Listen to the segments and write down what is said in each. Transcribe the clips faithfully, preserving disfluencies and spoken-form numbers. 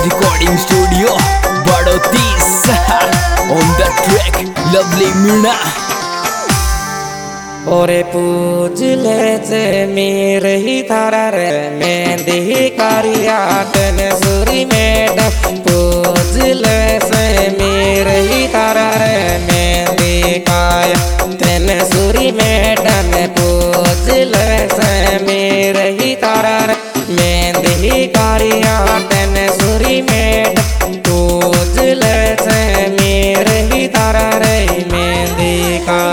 recording studio, Badotis. On the track, lovely Mina. ओरे पूज ले जे मेरे ही थारा रे मेहंदी कारिया तन सुरी मैडम पूज ले से मेरे ही थारा रे मेहंदी काया तन सुरी मैडम पूज ले से मेरे ही थारा रे मेहंदी कारिया तन सुरी मैडम पूज ले से मेरे ही थारा रे मेहंदी का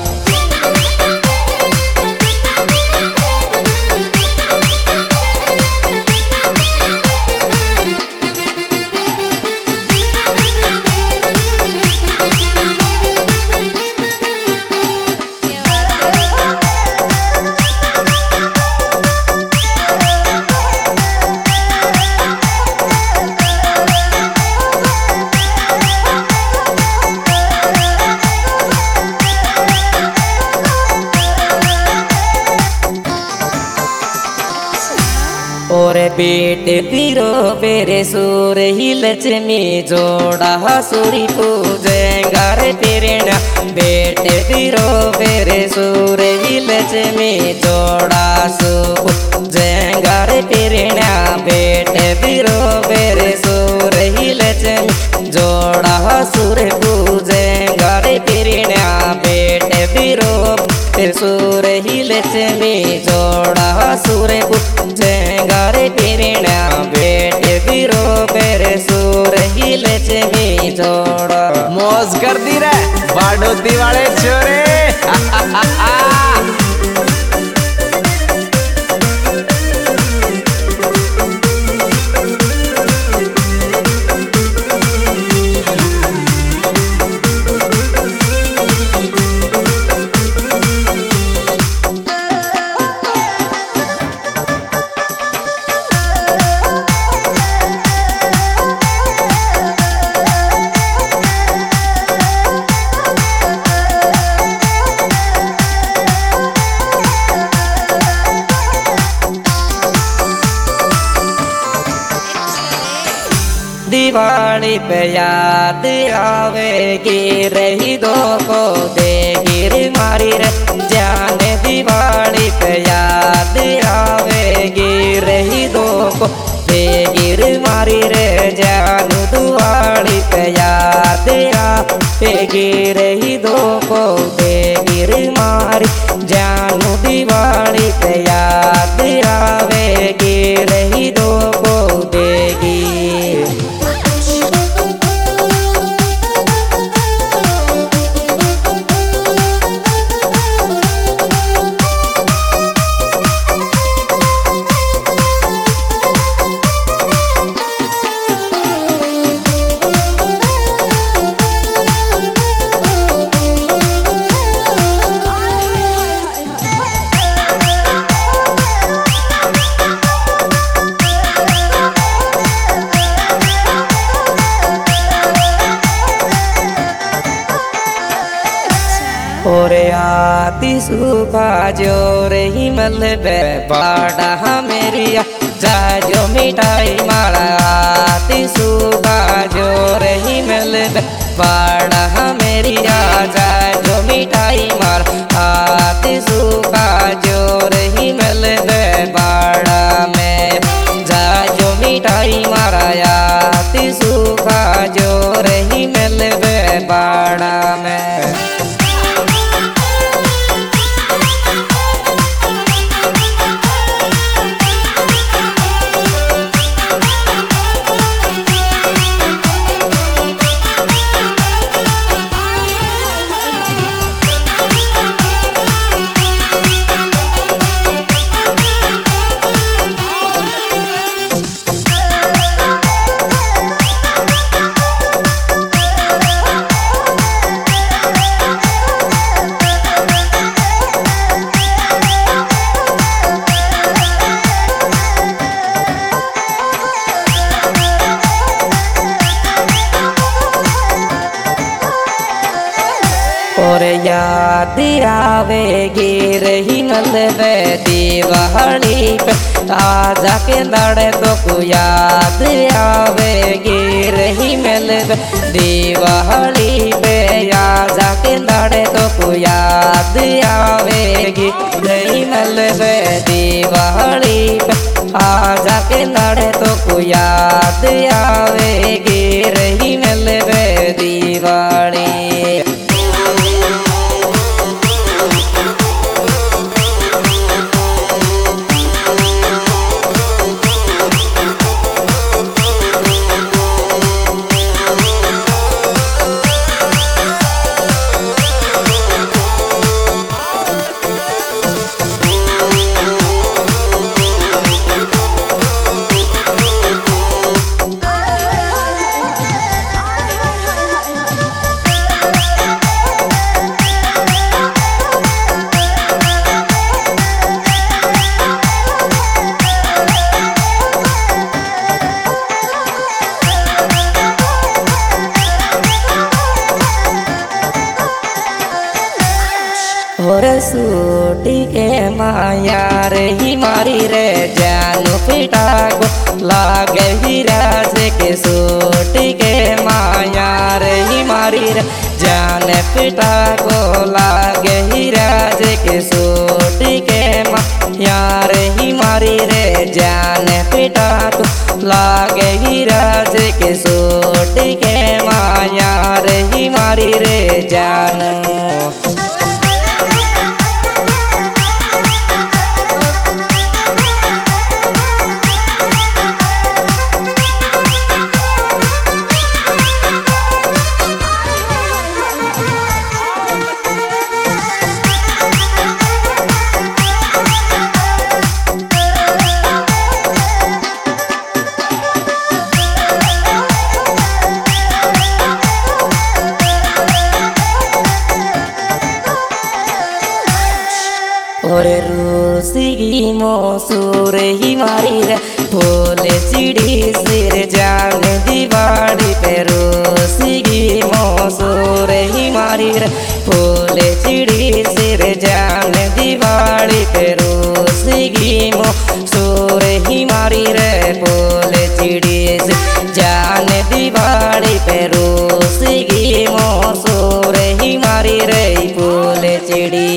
और बेटे पीरो पेरे सूर ही लक्ष्मी जोड़ा सूरी पूजे घर तेरेना बेटे पीरो पेरे सूर ही लक्ष्मी जोड़ा सूजे घर तेरेना बेटे पीरो पेरे सूर ही लक्ष्मी जोड़ा सूर पूजे घर तेरेना बेटे पीरो सूर ही लक्ष्मी जोड़ा सूर पूजे गारे तेरेना बेटे बिरो पेरे सूर ही लक्ष्मी जोड़ा मौज कर दी रे बाडोती वाले छोरे। दिवाली पे याद आवेगी रही दो को देगी मारी रे जाने दिवाली पे याद आवेगी रही दो को देगी मारी रे जानू दिवाली पे याद आवेगी रही दो को देगी मारी जानू दिवाली पे याद आवेगी रही दो को देगी। और आती सुखा जोर ही मल बे बाड़ा मेरिया जाजो मिठाई मारा आती सुखा जोर ही मल बे बाड़ा मेरिया जाजो मिठाई मारा आती सुखा जोर ही मल बे बाड़ा में जाजो मिठाई मारा आती सुखा जोर ही मल बे बाड़ा में। याद आवेगी रही मलबे दिवाली पे आजा के दड़े तो को याद आवेगी रही मलबे दिवाली पे आजा के दड़े तो को याद आवेगी रही मलबे दिवाली पे आजा के दड़े तो को याद आवेगी रही मलबे दिवाली। और सूटी के माया रही मारी रे जानू पिटा को लागे ही राज के सूटी के माया रही मारी रे जान पिटा को लागे ही राज के सूटी के माया रही मारी रे जान पिटा को लागे ही राज के सूटी के माया रही मारी रे जान। और रूसी मोसूर ही मारी रे फूल चिड़ी सिर जान दीवाड़ी पे रूसी मोसूर ही मारी रे फूल चिड़ी सिर जान दीवाड़ी पे रूसी मोसूर ही मारी रे फूल चिड़ी जान दीवाड़ी पे रूसी मोसूर ही मारी रे फूल चिड़ी।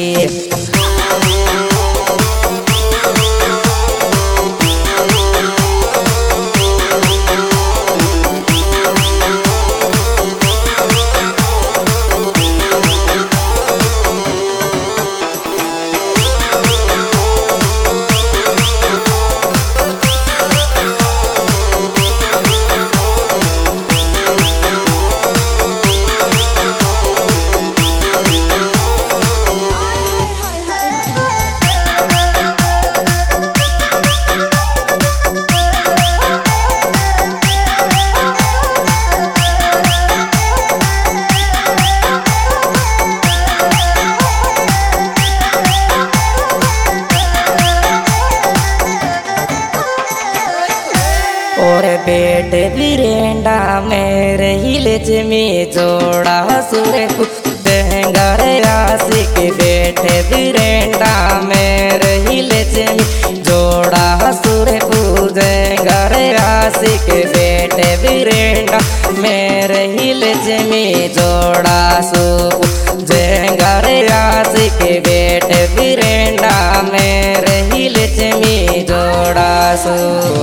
और बेट बिरेंडा मेरे हिलच में जोड़ा सुरे कुत्तेंगर आसी के बेटे बिरेंडा मेरे हिलच में जोड़ा सुरे पूजेंगर आसी के बेटे बिरेंडा मेरे हिलच में जोड़ा सु जेंगर आसी के बेटे बिरेंडा मेरे हिलच में जोड़ा सु।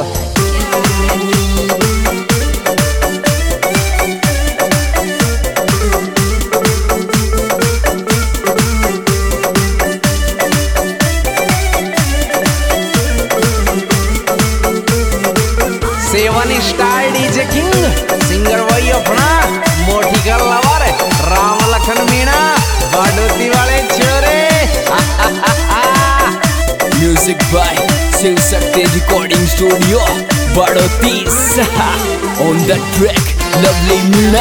Seven star DJ king singer वही अपना मोठी गल्लावर राम लखन मीणा बाडोती वाले छोरे। Music by Shiv Shakti recording studio Badoti on the track lovely Meena.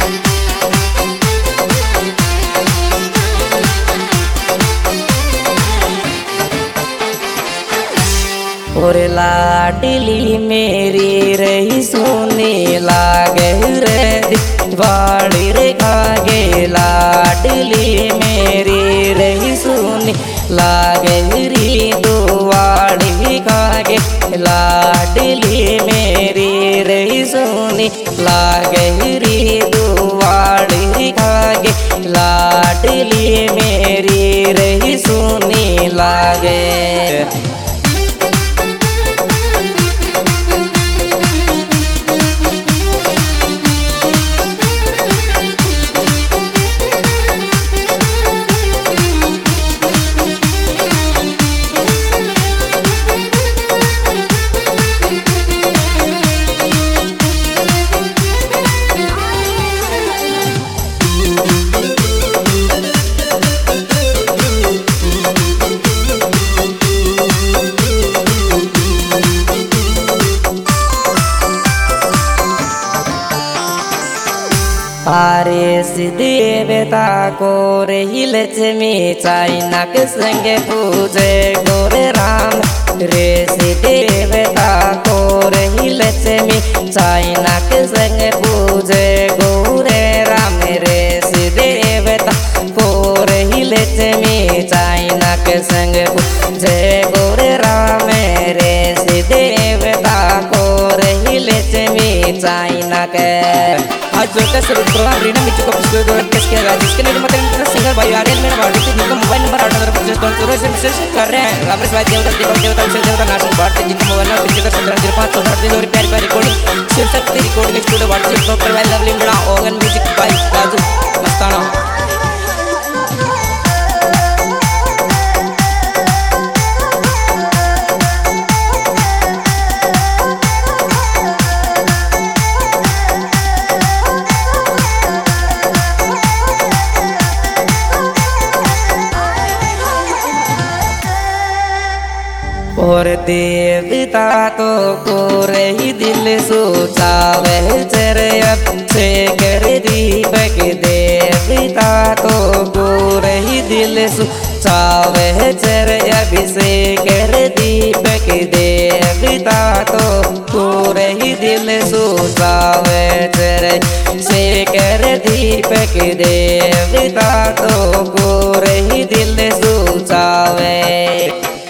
और लाडली मेरी रही सोने लागे रे दिवाली रे खागे लाडली मेरी लागे री दुआड़ी खागे लाडली मेरी रही सोनी लागे री दुआड़ी खागे लाडली मेरी रही सोनी लागे। आरे देवता को रही लक्ष्मी चाइना के संगे पूजे गोरे राम रे देवता को रही लक्ष्मी चाइना के संगे पूजे गोरे राम रे देवता को रही लक्ष्मी चाइना के संगे पूजे गोरे राम रे देवता को रही लक्ष्मी चाइना के। आज जो का सभी प्रोग्राम रीना मिचू को पिछले दो टेस्ट किया गया जिसके लिए मतलब सिंगर भाई आर्यन मेरा भारतीय जिनका मोबाइल नंबर आठ हजार पच्चीस दो सौ से मैसेज कर रहे हैं रामरेश भाई देवता दीपक देवता विशेष देवता नाशन भारतीय जिनका मोबाइल नंबर पिछले सत्रह जीरो पाँच चौदह दिन और प्यार प्यार रिकॉर्डिंग शीर्षक रिकॉर्डिंग स्टूडियो व्हाट्सएप पर प्रोवाइड लवली मिला organ music by Raju Mastana. और देवता तो को रही दिल सोचावे चरे अच्छे कर दीपक देवता तो को रही दिल सोचावे चरे अभिषेक कर दीपक देवता तो को रही दिल सोचावे चरे से कर दीपक देवता तो को रही दिल सोचावे।